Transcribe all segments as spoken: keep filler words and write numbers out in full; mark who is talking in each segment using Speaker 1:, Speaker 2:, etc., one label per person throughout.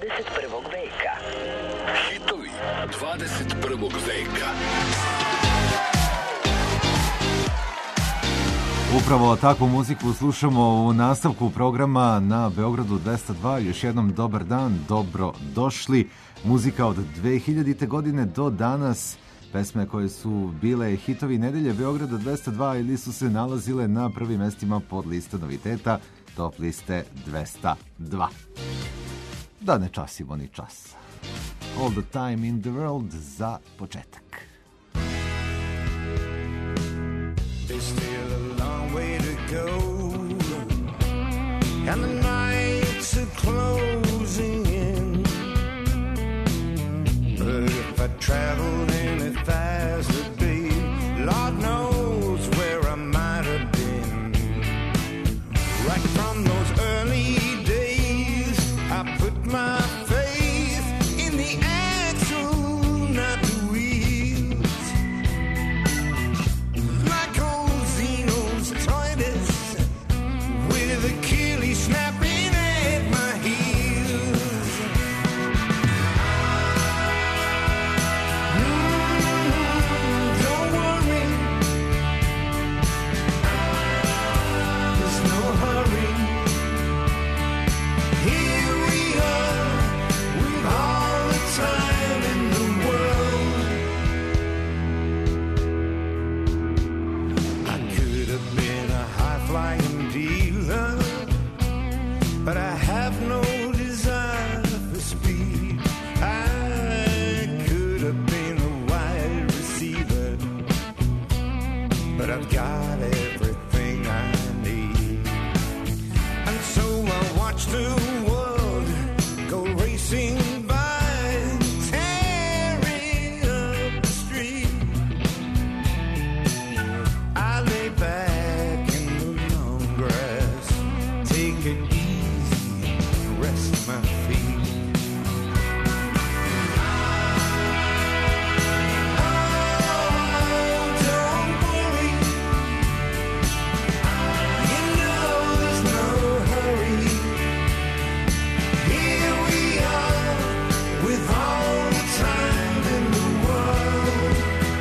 Speaker 1: dvadeset prvog veka.
Speaker 2: Hitovi dvadeset prvog veka.
Speaker 3: Upravo takvu muziku slušamo u nastavku programa na Beogradu dvesta dva. Još jednom dobar dan, dobro došli. Muzika od dve hiljadite. godine do danas. Pesme koje su bile hitovi nedelje Beograda dvesta dva ili su se nalazile na prvim mestima pod liste noviteta Top liste dvesta dva. Da ne časimo ni čas. All the time in the world za početak.
Speaker 4: There's still a long way to go, and the nights are closing in. But if I traveled any faster, babe, Lord knows where I might have been. Right from those early days, I put my faith in the axle, not the wheels. Like old Zeno's tortoise, with Achilles snapping at my heels. Mm, don't worry, there's no hurry. Here we are, with all the time in the world. I could have been a high-flying dealer, but I have no desire for speed. I could have been a wide receiver, but I've got everything I need. And so I watch the world go racing by, tearing up the street. I lay back in the long grass, take it easy, rest my feet. Oh, don't worry, you know there's no hurry. Here we are, with all the time in the world.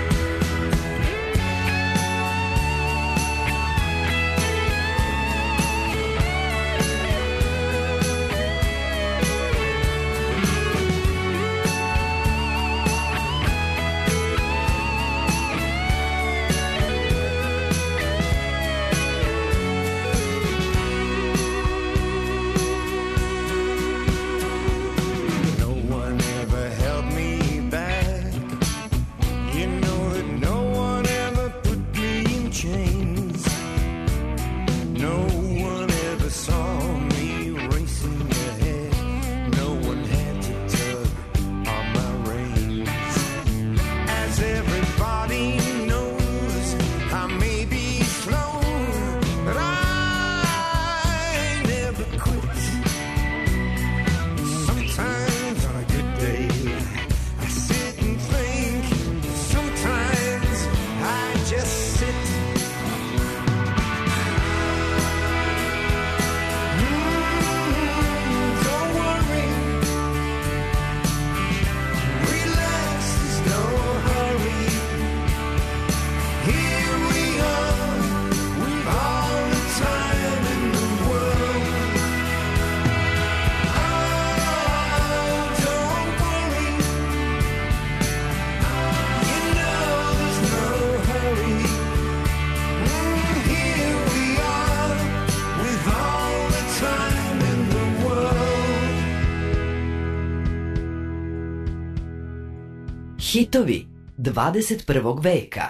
Speaker 4: No one ever held me back. You know that no one ever put me in chains. No one ever saw me racing ahead. No one had to tug on my reins. As everybody knows, I may be slow, but I never quit. Sometimes on a good day, I sit and think. Sometimes I just sit. Mm, don't worry, relax, there's no hurry. Here we are, with all the time in the world. Oh, don't worry, you know there's no hurry. Mm, here we are, with all the time in the world.
Speaker 1: Hitovi dvadeset prvog veka.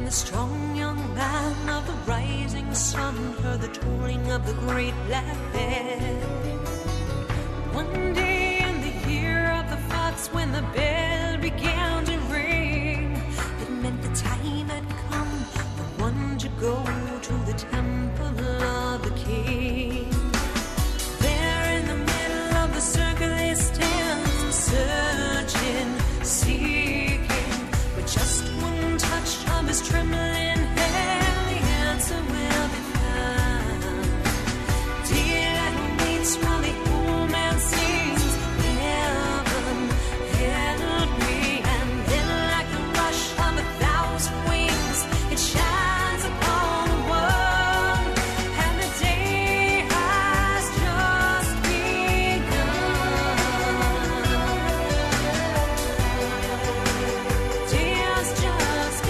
Speaker 5: the strong young man of the rising sun heard the tolling of the great black bell. One day in the year of the fox, when the bell began to ring, it meant the time had come for one to go to the temple of the king. There in the middle of the circle they stand, searching, seeking, with just one touch of his trembling hand, the answer will be found. Daylight waits while the old man sings, heaven, help me, and then like the rush of a thousand wings, it shines upon the world, and the day has just begun. Day has just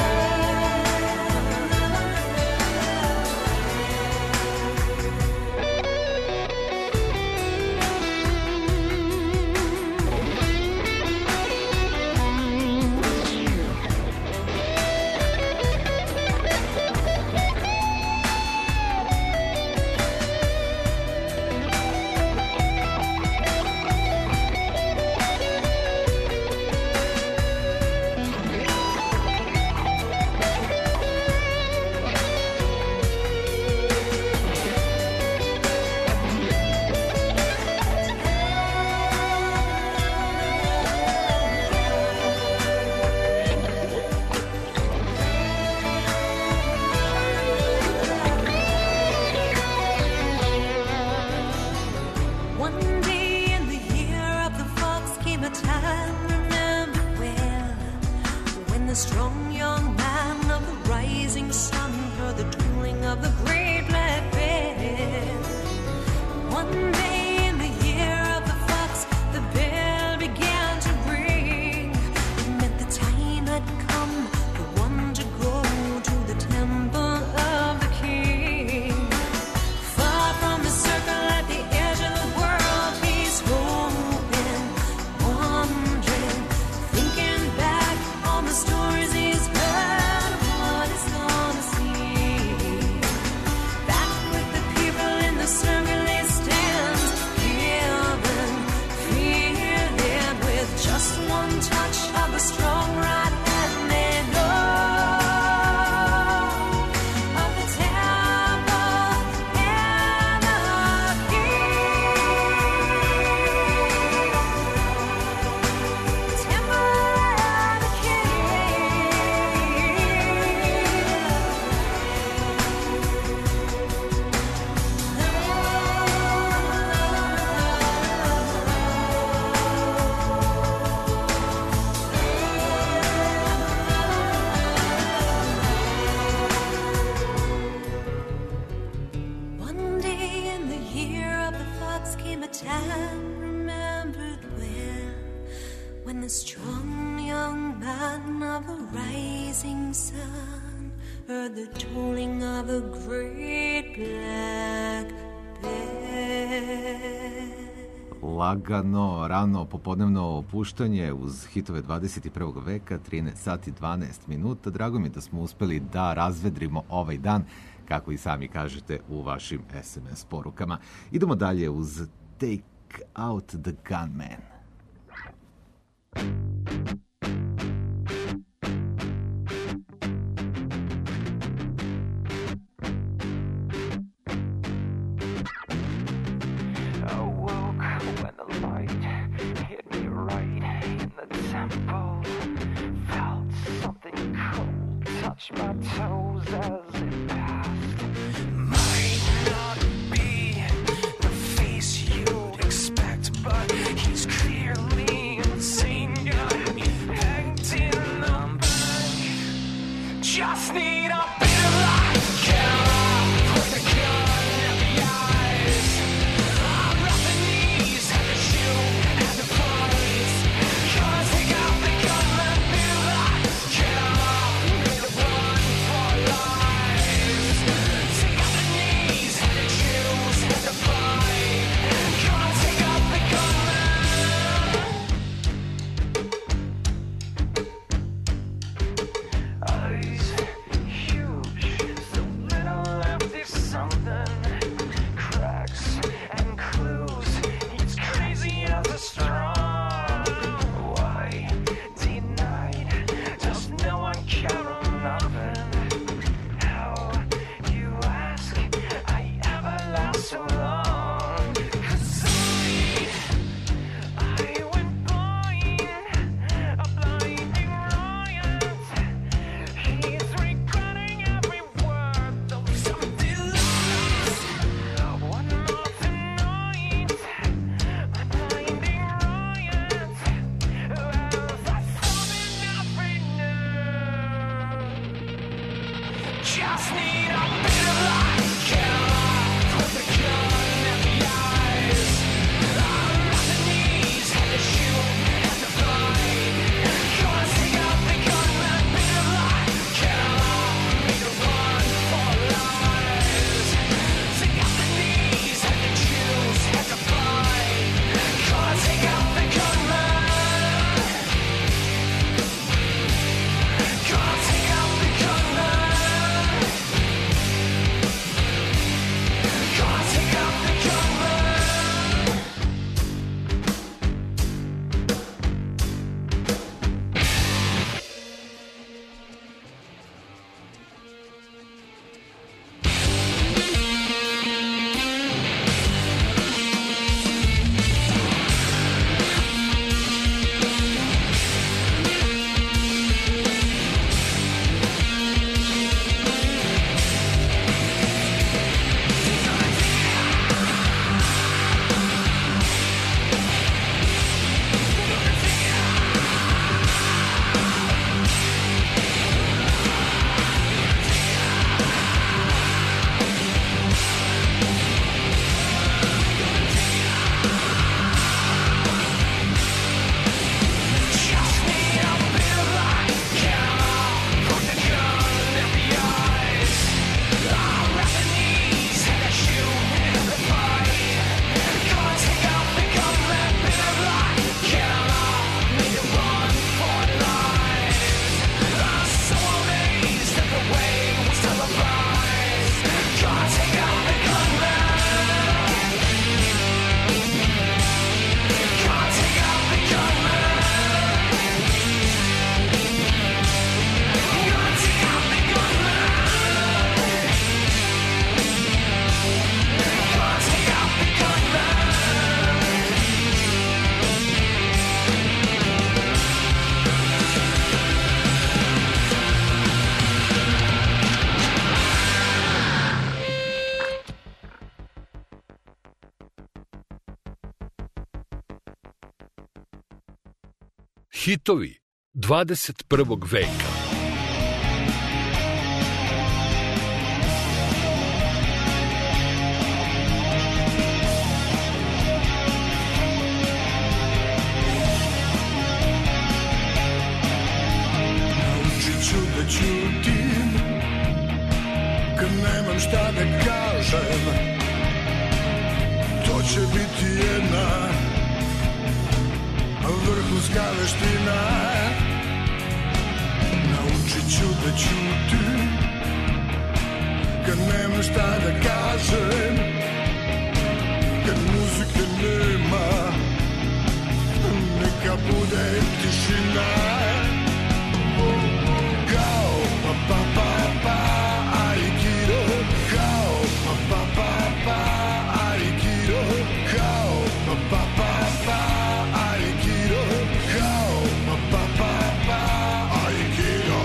Speaker 5: One day in the year of the fox came a time remembered well, when the strong young man of the rising sun heard the tolling of the great black bell. One day in the year of the fox, the bell began to ring. It meant the time had come for one to go to the temple of the king. Far from the circle at the edge of the world, he's hoping, wondering, thinking back on the stories he's heard, what he's gonna see. Back with the people in the circle they stand, given, feeling, with just one touch of a strong right hand they know of the temple and the king. Temple and the One day in the year of the fox came a time remembered well, when the strong young man of the rising sun heard the tolling of a great black bell.
Speaker 3: Lagano, rano, popodnevno opuštanje uz hitove dvadeset prvog veka, trinaest sati dvanaest minuta. Drago mi je da smo uspeli da razvedrimo ovaj dan, kako i sami kažete u vašim es em es porukama. Idemo dalje uz Take Out the Gunman.
Speaker 6: Awoke when the light hit me right in the temple. Felt something cold touch my toes as it passed. Might not be the face you'd expect, but he's clearly insane. Got me pegged in the back. Just need a bit of light. Get up, put the gun in the eyes. I'm rough the knees and the shoe and the price. Gonna take out the gun and be like, get up, make a run for life.
Speaker 2: Hitovi dvadeset prvog veka.
Speaker 4: Naučit ću da ćutim kad nemam šta da kažem. To će biti jedna vrhunska veština. Naučit ću da ćutim kad nemam šta da kažem. Kad muzike nema, neka bude tišina. Kao pa pa pa pa aikido, kao pa pa pa pa aikido, kao pa pa pa pa aikido, kao pa pa pa pa aikido.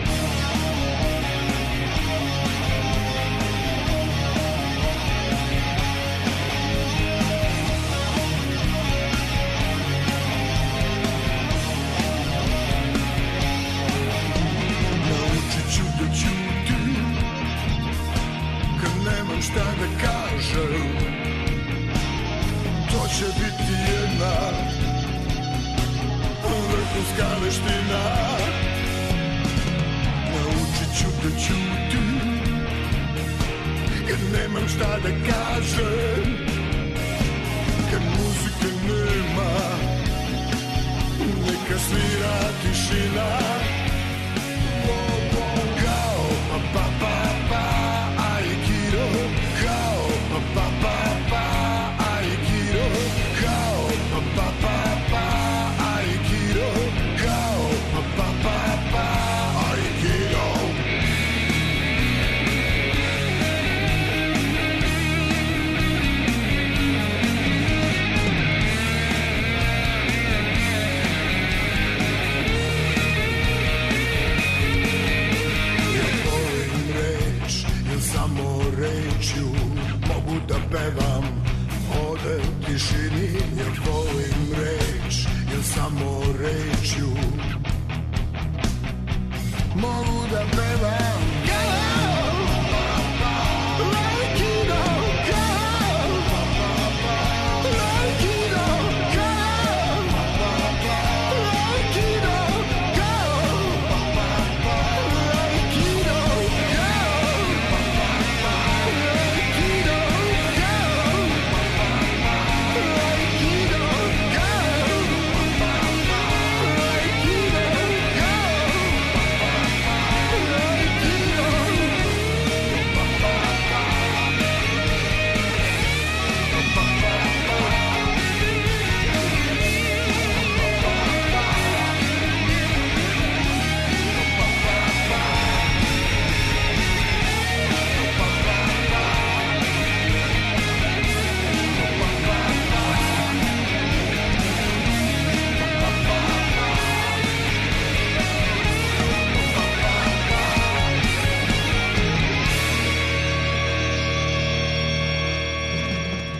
Speaker 4: Naučit ću da ćutim kad nemam šta da kažem. To će biti jedna vrhunska veština. Naučit ću da ćutim kad nemam šta da kažem. Kad muzike nema, neka svira tišina. Kao pa pa pa pa aikido, kao pa pa pa pa aikido, kao pa pa pa pa aikido, kao pa pa pa pa aikido. Samo rečju mogu da pevam ovde u tišini. Ja volim reč, jer samo rečju mogu da pevam. Kao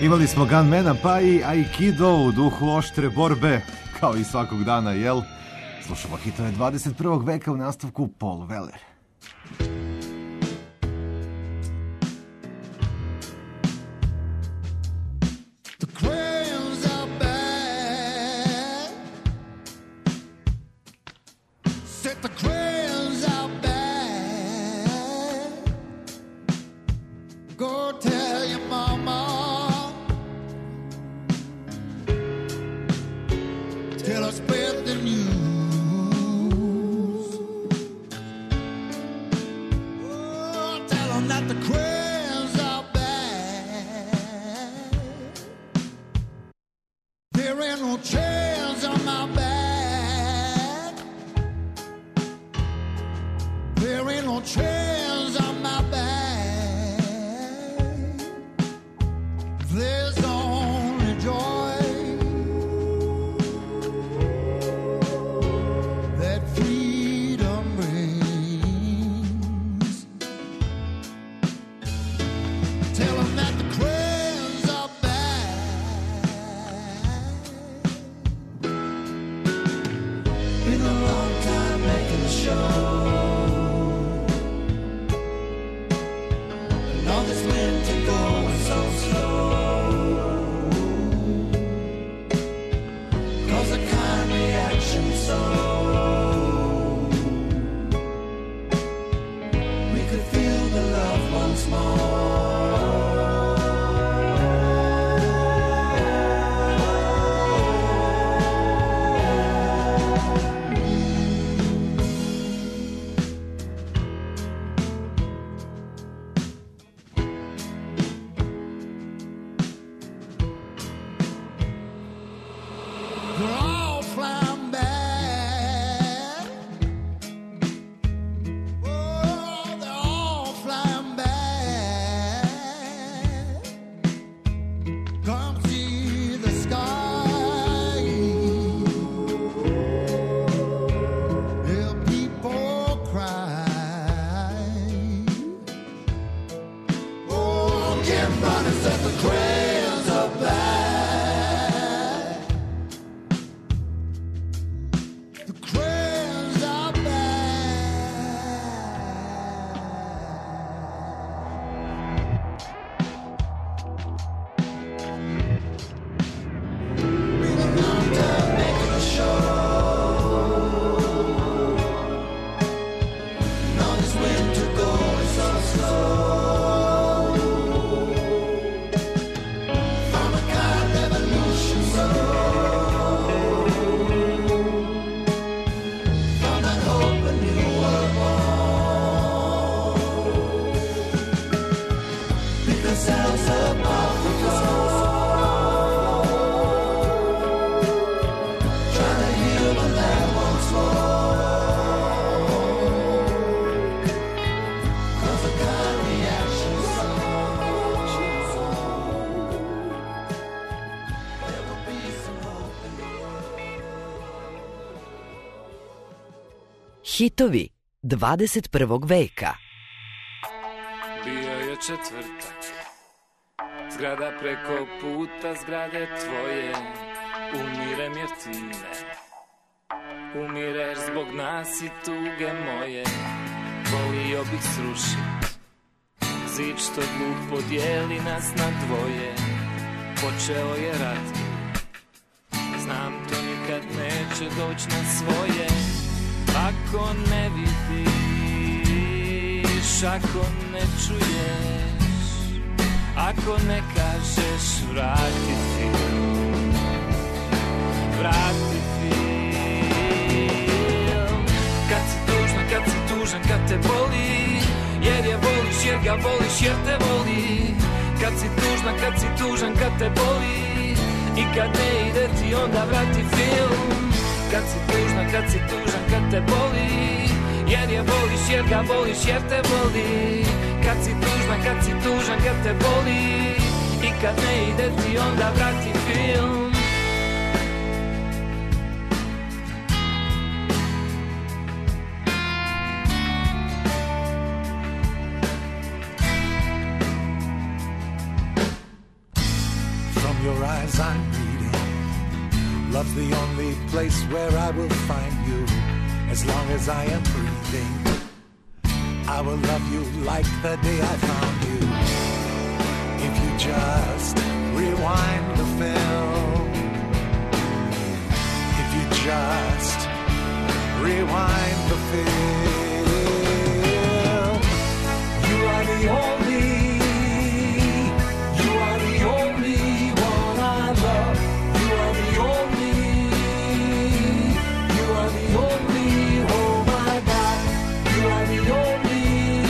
Speaker 3: Imali smo Gunmana pa i Aikido u duhu oštre borbe, kao i svakog dana, jel? Slušamo hitove dvadeset prvog veka u nastavku Paul Weller.
Speaker 1: Hitovi dvadeset prvog veka.
Speaker 7: Bio je četvrtak, zgrada preko puta zgrade tvoje, umirem jer ti ne umireš zbog nas i tuge moje. Volio bih srušit zid što dug podijeli nas na dvoje. Počeo je rat, znam to nikad neće doći na svoje. Ako ne vidiš, ako ne čuješ, ako ne kažeš vrati film, vrati film. Kad si tužna, kad si tužan, kad te boli, jer je voliš, jer ga voliš, jer te voli. Kad si tužna, kad si tužan, kad te boli i kad ne ide ti onda vrati film. Kad si tužna, kad si tužan, kad te boli, jer je voliš, jer ga voliš, jer te voli. Kad si tužna, kad si tužan, kad te boli i kad ne ide ti onda vrati film.
Speaker 4: only place where I will find you. As long as I am breathing, I will love you like the day I found you. If you just rewind the film, if you just rewind the film, you are the only, you are the only one I love. You are the only, you are the only, oh my God, you are the only,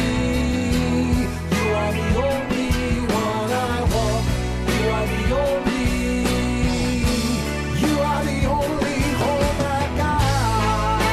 Speaker 4: you are the only one I want. You are the only, you are the only, oh my God.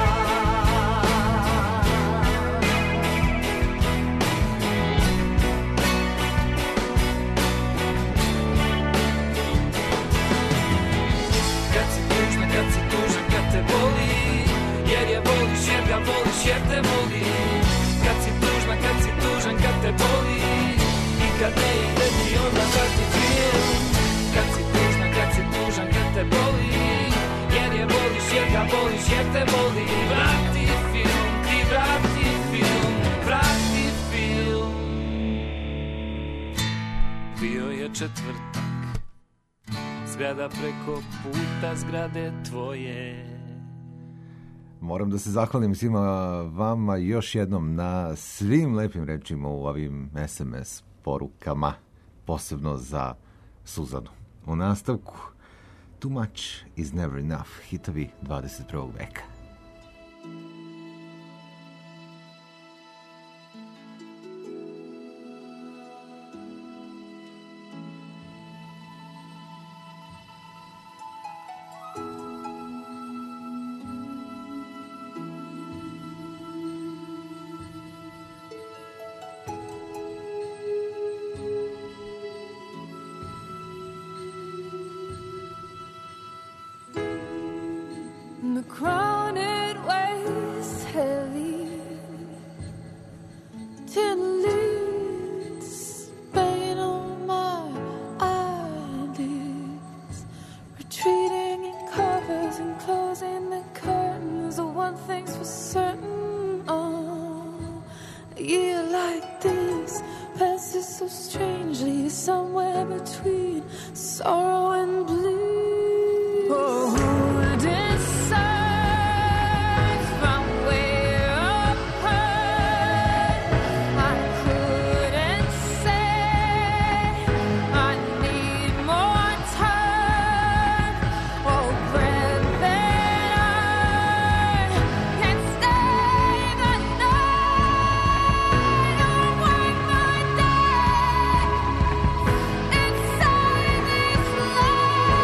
Speaker 7: Kad si tužna, kad si tužan, kad te boli, jer je voliš, jer ga voliš, jer te voli. Kad si tužna, kad si tužan, kad te boli, i kad ne ide ti onda vrati film. Kad si tužna, kad si tužan, kad te boli, jer je voliš, jer ga voliš, jer te voli. Vrati film, ti vrati film, vrati film. Bio je četvrtak, zgrada preko puta zgrade tvoje.
Speaker 3: Moram da se zahvalim svima vama još jednom na svim lepim rečima u ovim es em es porukama, posebno za Suzanu. U nastavku, Too Much is Never Enough, hitovi dvadeset prvog veka.
Speaker 8: The crown it weighs heavy, tin lids banging on my eyelids, retreating in covers and closing the curtains. The one thing's for certain, oh, a year like this passes so strangely, somewhere between sorrow and bliss. Oh,
Speaker 9: Inside this life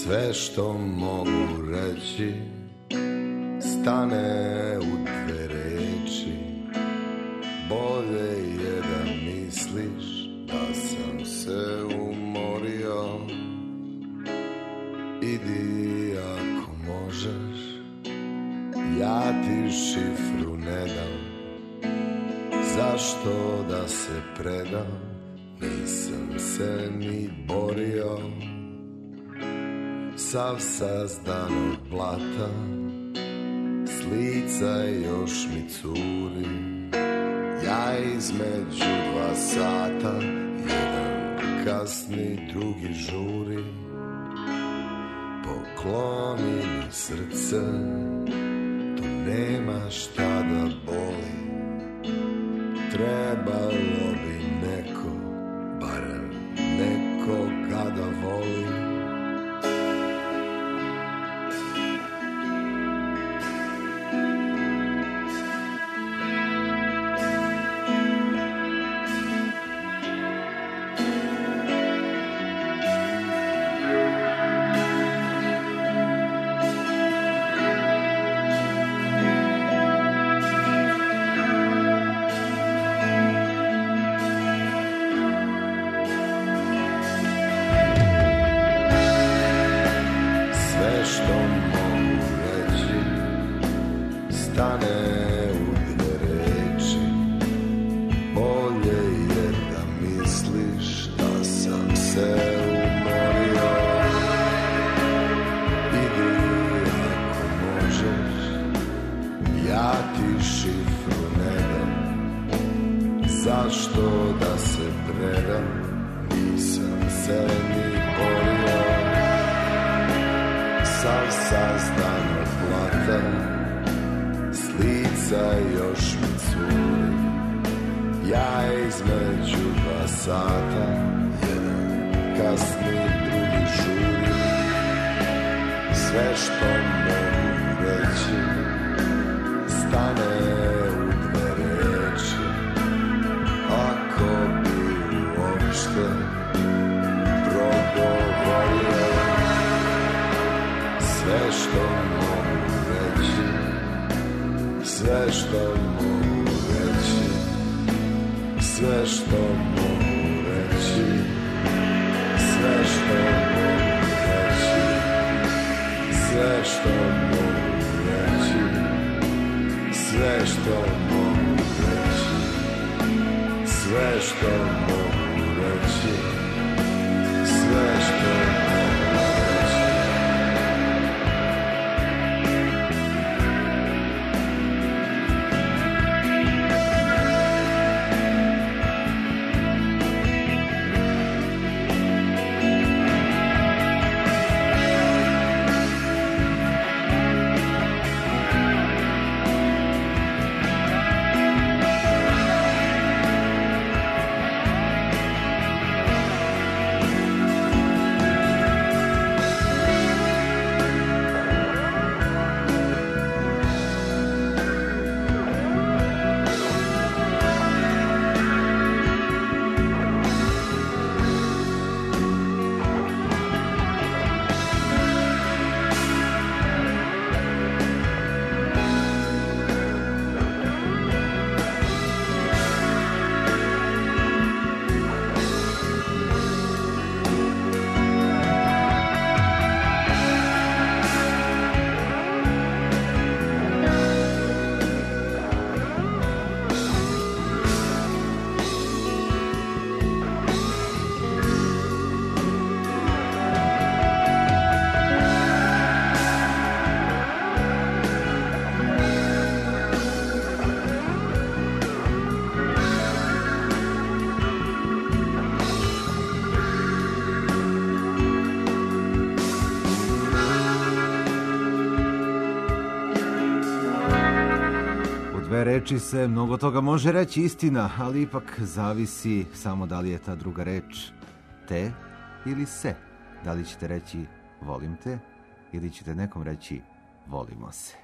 Speaker 9: Sve što mogu reći stane u dve reči. Bolje je da misliš da sam se umorio. Idi ako možeš, ja ti šifru ne dam. Zašto da se predam, nisam se ni borio. Sav sazdan od blata, s lica još mi curi. Ja između dva sata, jedan kasni, drugi žuri. Pokloni mi srce, tu nema šta da boli. Trebalo bi neko, barem neko kada voli.
Speaker 3: Reči se mnogo toga može reći, istina, ali ipak zavisi samo da li je ta druga reč te ili se. Da li ćete reći volim te ili ćete nekom reći volimo se.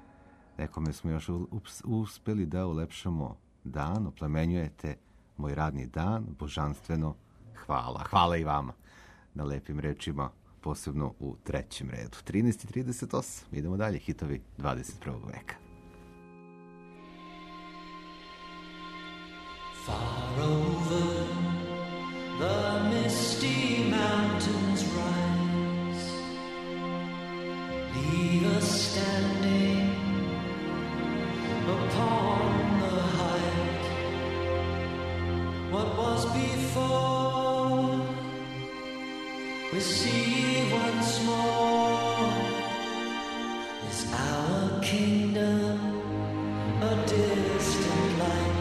Speaker 3: Nekome smo još uspeli da ulepšamo dan, oplemenjujete moj radni dan, božanstveno hvala. Hvala i vama na lepim rečima posebno u trećem redu. trinaest i trideset osam, idemo dalje, hitovi dvadeset prvog veka.
Speaker 10: Far over the misty mountains rise, leave us standing upon the height. What was before, we see once more. Is our kingdom a distant light?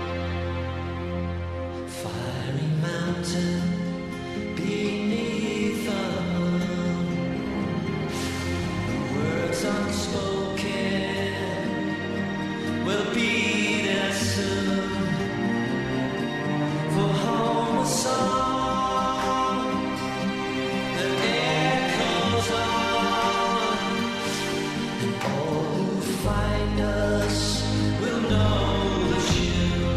Speaker 10: Fiery mountain beneath the moon, words unspoken will be there soon. For home a song that echoes on, and all who find us will know the tune.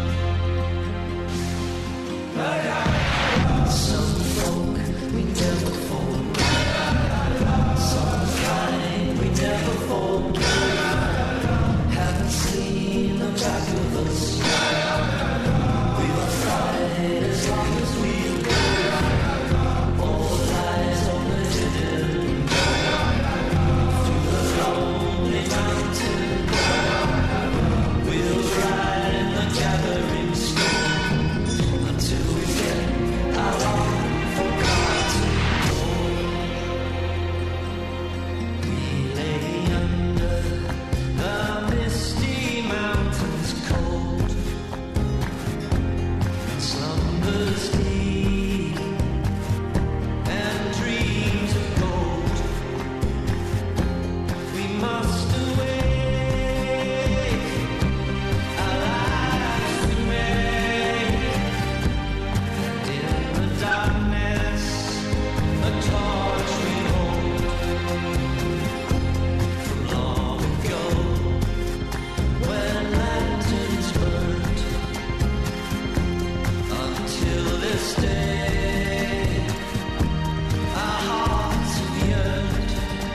Speaker 10: Some folk we never forget, some kind we never forget. Haven't seen the back of us. We will fight as long as we live. All lies on the hidden through the lonely mountain. We'll ride in the gathering storm until we get our unforgotten home. We lay under the misty mountains cold, in slumbers deep and dreams of gold. We must awake, our lives we make, and in the darkness a torch we hold. From long ago, when lanterns burned, until this day, our hearts have yearned.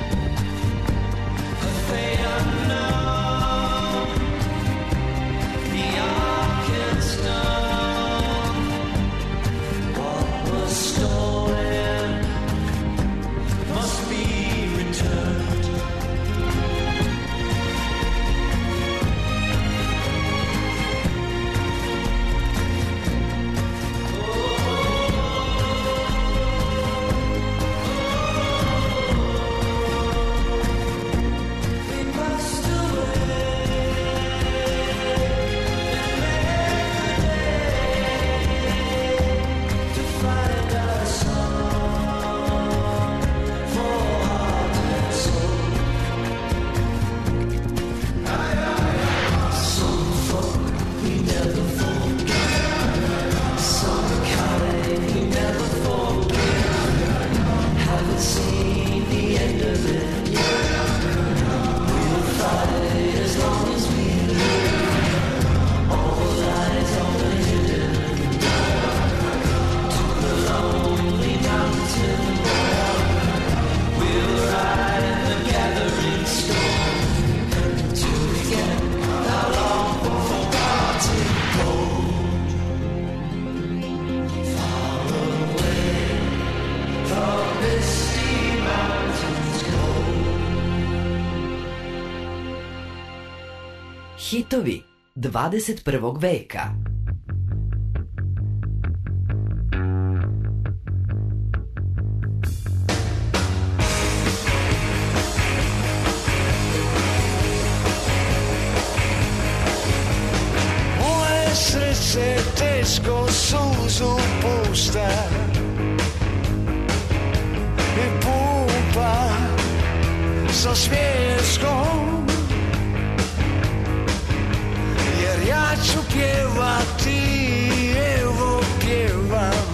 Speaker 10: A fate unknown, the ark and stone. What was stolen must be returned. We must away and make the day to find our song for heart and soul. Some folk we never forget, some kind we never forget. Haven't seen the end of it yet. We'll fight as long as we live. All lies on the hidden to the lonely mountain. We'll ride in the gathering storm till we get our long forgotten gold. Far away from misty mountains cold.
Speaker 1: Hitovi dvadeset prvog veka.
Speaker 10: Moje srce teško suzu pušta i pumpa sa smješkom, jer ja ću pjevati, evo pjevam.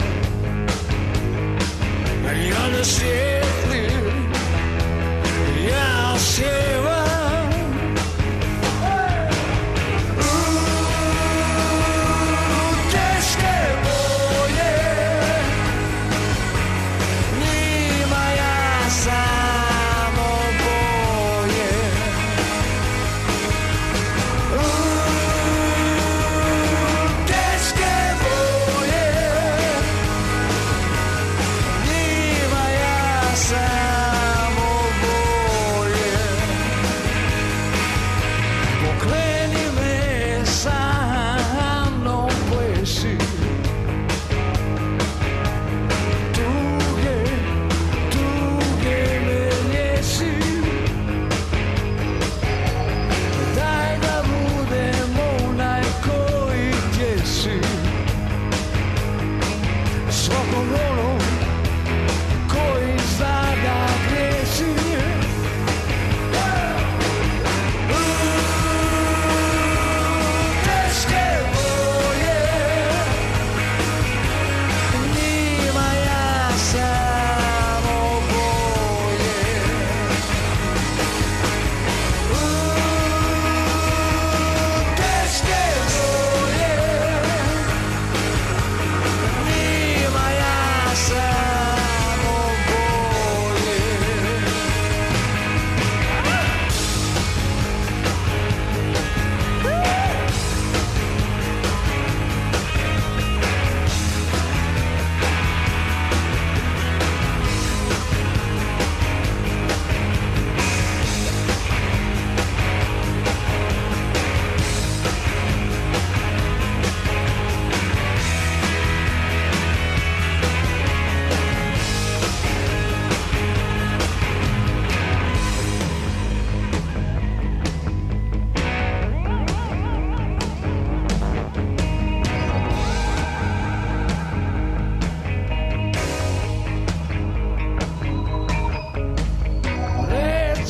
Speaker 10: Ja ne sjedim, ja sjevam. Teške boje, njima ja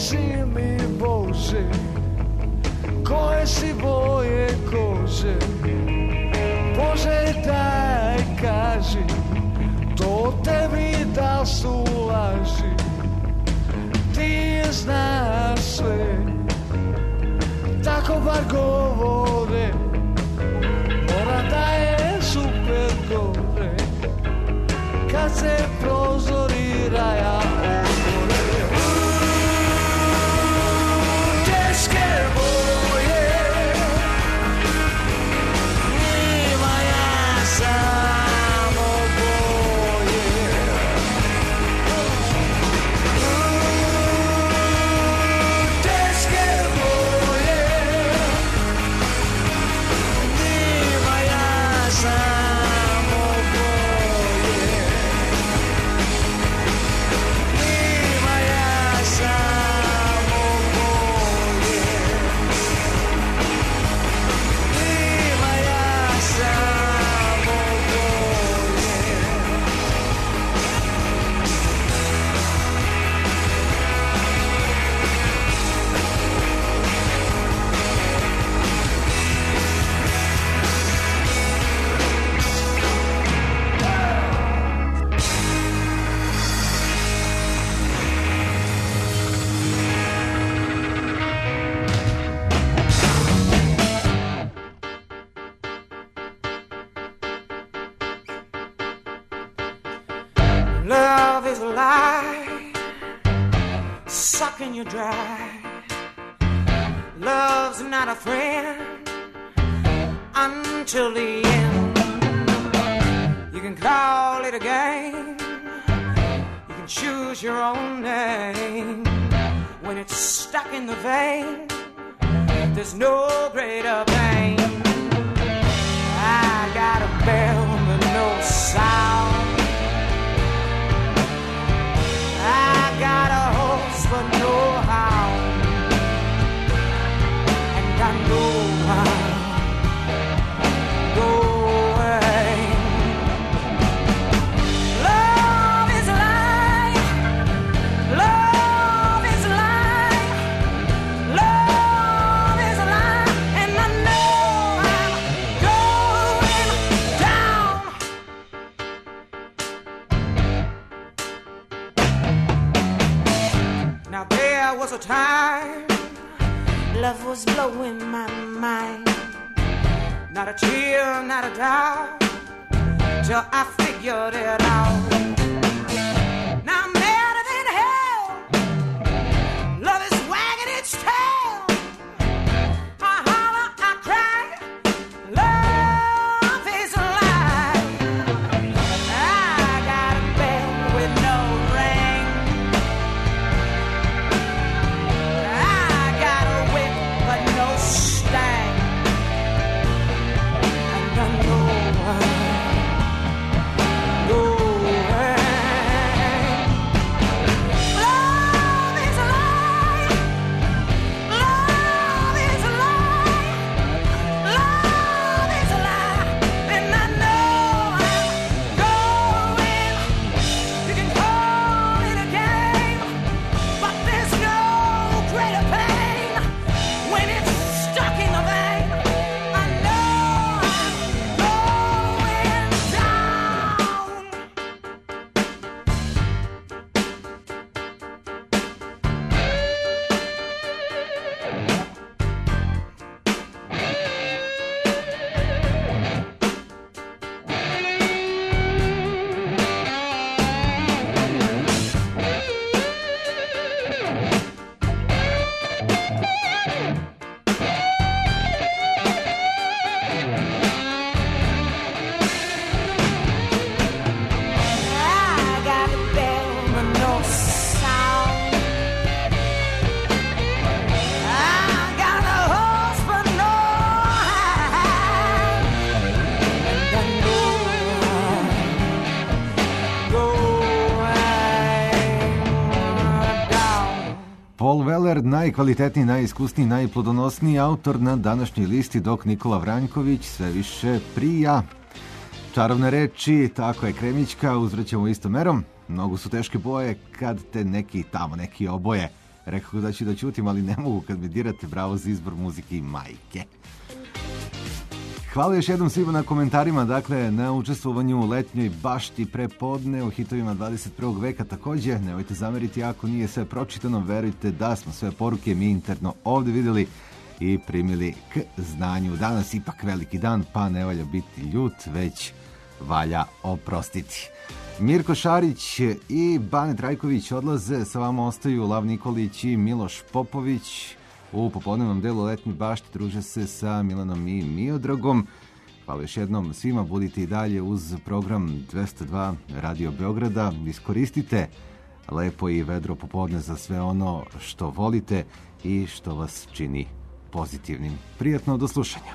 Speaker 11: si mi Bože, koje si boje kože, Bože daj kaži, to tebi da su laži, ti znaš sve, tako bar govore, mora da je super gore, kad se prozori raja otvore. Teške boje, njima ja samo boje. Teške boje, njima ja samo boje. Njima ja samo boje. Njima ja samo boje. Love is a lie, sucking you dry. Love's not a friend until the end. You can call it a game, you can choose your own name. When it's stuck in the vein, there's no greater pain. I got a bell with no sound, I got a horse but no hound, and I know I'll go away. Love is a lie, love is a lie, love is a lie, and I know I'm going down. Now there was a time love was blowing my mind, not a tear, not a doubt, till I figured it out. Now I'm madder than hell, love is wagging its tail. I holler, I cry, love is a lie. I got a bell with no ring, I got a whip but no stang, and I know I'm going. Love is a lie, love is a lie, love is a lie, and I know I'm going. You can call it a game, but there's no greater pain when it's stuck in the vein. I know I'm going down. I got a bell but no sound, I got a horse but no hound, and I know I'm going down.
Speaker 3: Paul Weller, najkvalitetniji, najiskusniji, najplodonosniji autor na današnjoj listi, dok Nikola Vranjković sve više prija. Čarovne reči, tako je Kremićka, uzvraćamo istom merom. Mnogo su teške boje kad te neki tamo neki oboje. Rekao da ću da ćutim, ali ne mogu kad mi dirate. Bravo za izbor muzike i majke. Hvala još jednom svima na komentarima, dakle, na učestvovanju u letnjoj bašti prepodne u hitovima dvadeset prvog veka. Također, nemojte zameriti ako nije sve pročitano, verujte da smo sve poruke mi interno ovdje vidjeli i primili k znanju. Danas ipak veliki dan, pa ne valja biti ljut, već valja oprostiti. Mirko Šarić i Bane Trajković odlaze, sa vama ostaju Lav Nikolić i Miloš Popović. U popodnevnom delu letnje bašti druže se sa Milanom i Miodragom. Hvala još jednom svima, budite i dalje uz program dvesta dva Radio Beograda. Iskoristite lepo i vedro popodne za sve ono što volite i što vas čini pozitivnim. Prijatno do slušanja.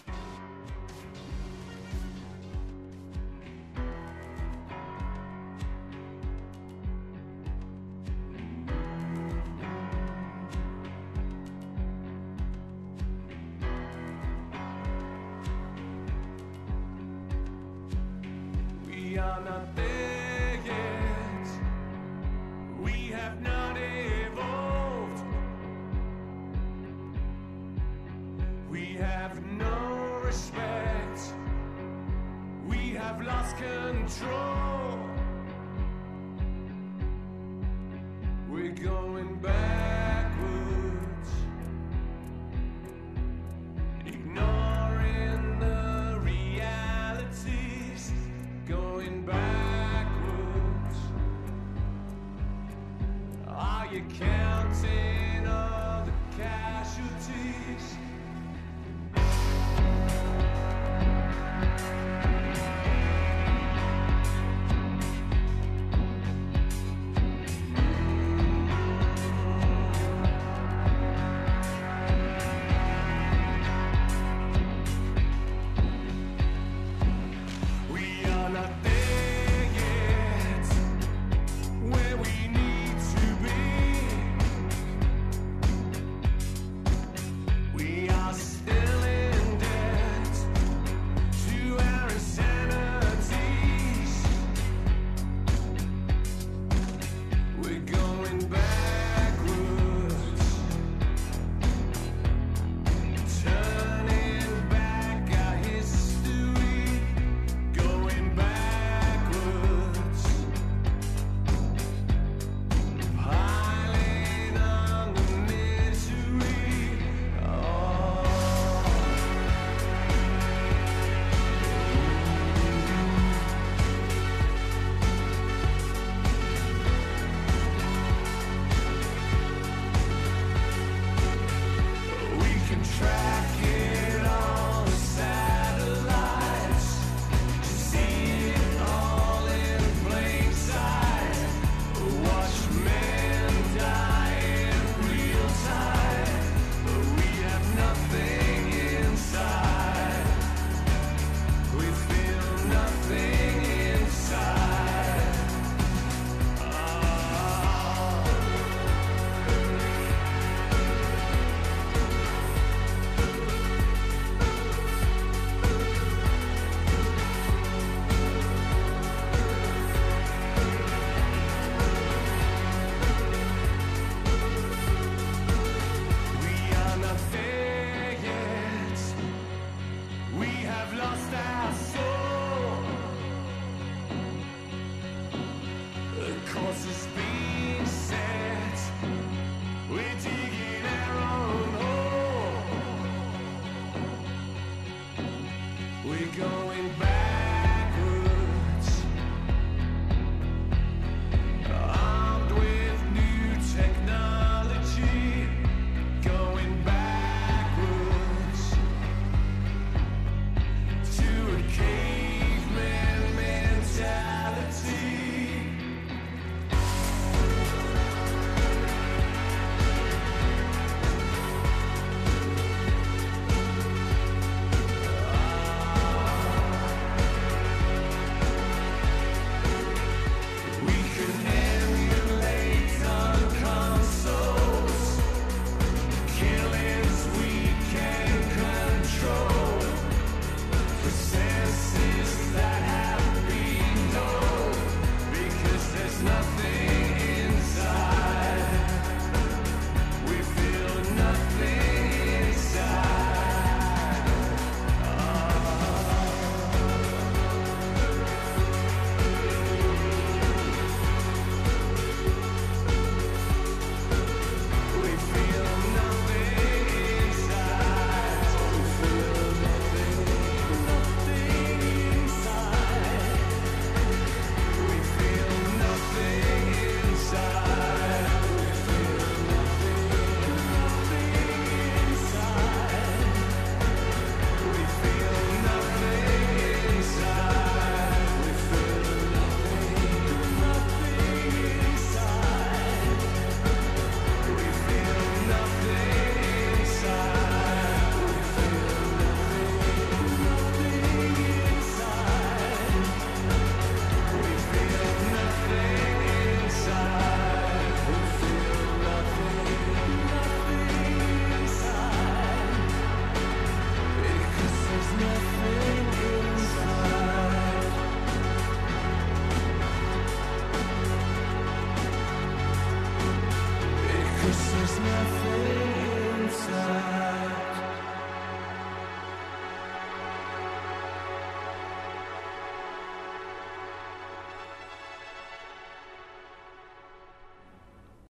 Speaker 12: We are not there yet. We have not evolved. We have no respect. We have lost control. We're going backwards, ignoring the realities. Going backwards. Are you counting all the casualties?